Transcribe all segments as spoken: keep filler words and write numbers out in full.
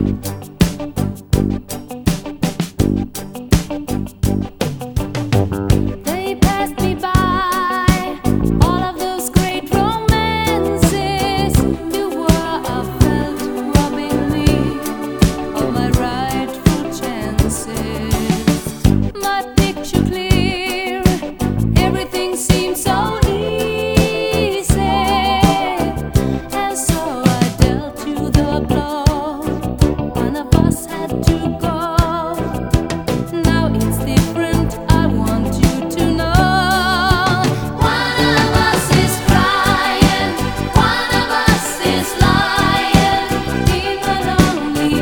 They passed me by, all of those great romances. You were a felt robbing me of my rightful chances. My picture clear, everything seems so easy, and so I dealt you the blow. One of us had to go. Now it's different, I want you to know. One of us is crying, one of us is lying in a lonely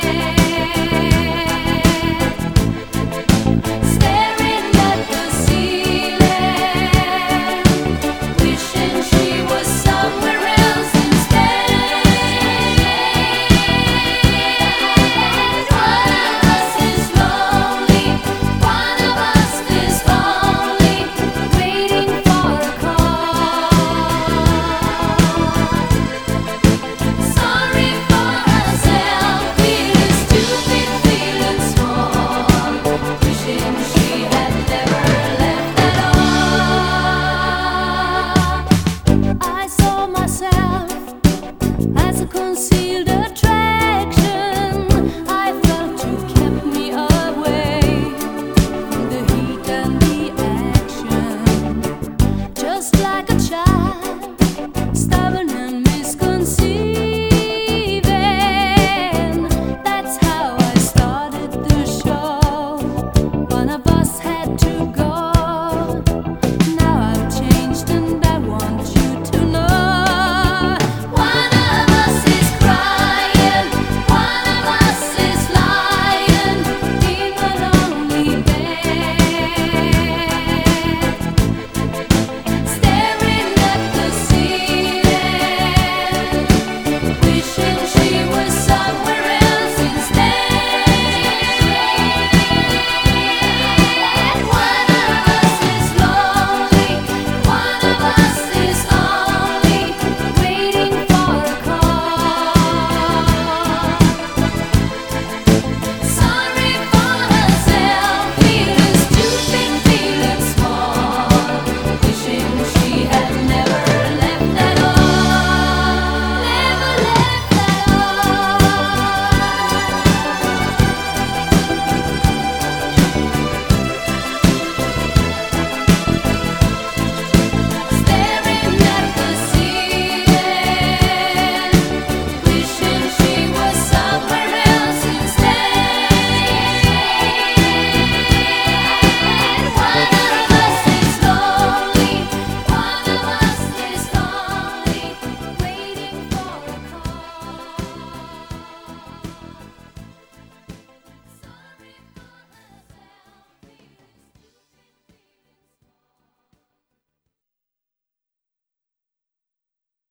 bed, staring at the ceiling, wishing she was somewhere else instead. One of us is lonely, one of us is lonely, waiting for a call. Sorry for herself, feeling stupid, feeling small, wishing she had never left at all. I saw myself as a concealed attraction. I felt you kept me away from the heat and the action. Just like a child, stubborn and misconceiving. That's how I started the show. One of us had to go. Now I've changed and I want you to know. One of us is crying, one of us is lying in a lonely bed, staring at the ceiling, wishing she